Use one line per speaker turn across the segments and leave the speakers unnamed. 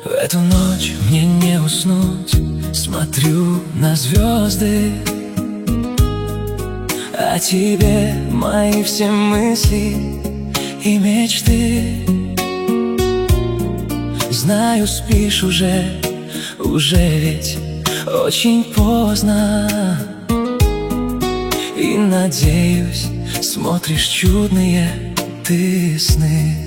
В эту ночь мне не уснуть, смотрю на звезды. О тебе мои все мысли и мечты. Знаю, спишь уже ведь очень поздно. И надеюсь, смотришь чудные ты сны.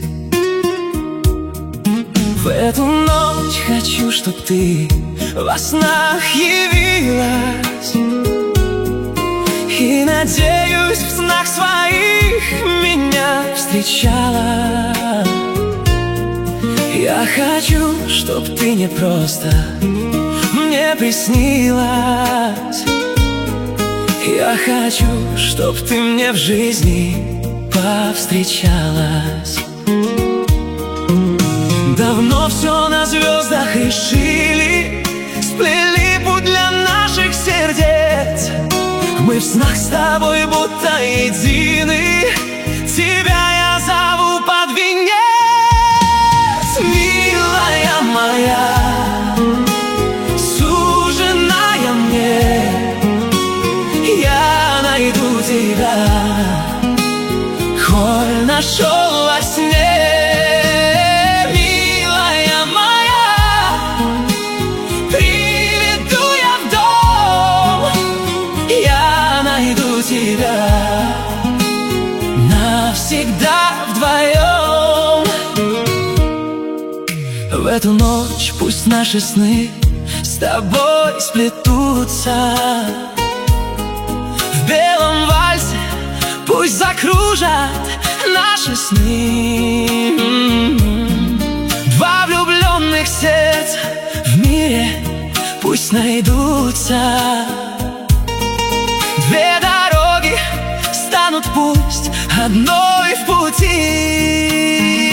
В эту ночь хочу, чтоб ты во снах явилась. И надеюсь, в снах своих меня встречала. Я хочу, чтоб ты не просто мне приснилась. Я хочу, чтоб ты мне в жизни повстречалась. Давно все на звездах решили, сплели путь для наших сердец. Мы в снах с тобой будто едины. Тебя я зову под венец. Милая моя, суженая мне, я найду тебя, коль нашел во сне. Милая моя, приведу я в дом, я найду тебя навсегда вдвоем. В эту ночь пусть наши сны с тобой сплетутся. В белом вальсе пусть закружат наши сны. Два влюбленных сердца в мире пусть найдутся. Две дороги станут пусть одной в пути.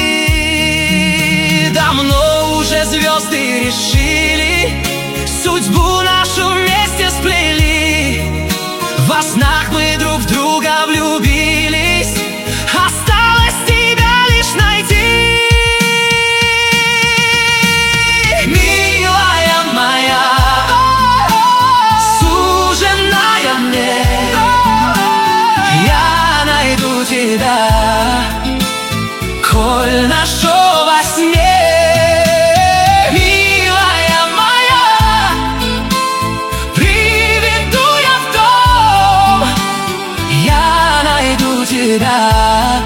Давно уже звезды решили, судьбу нашу вместе сплели. Во снах мы друг в друга влюбились. Осталось тебя лишь найти. Милая моя, суженая мне, я найду тебя, коль нашел во сне. Тебя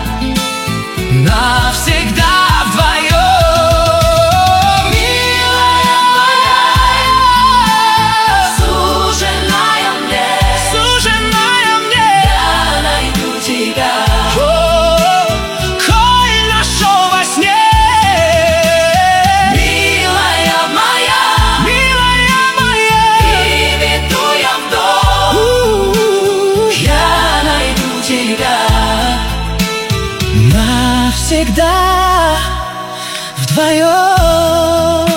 навсегда вдвоем. Милая моя, суженая мне, я найду тебя, коль нашел во сне. Милая моя, приведу я в дом, я найду тебя навсегда вдвоем.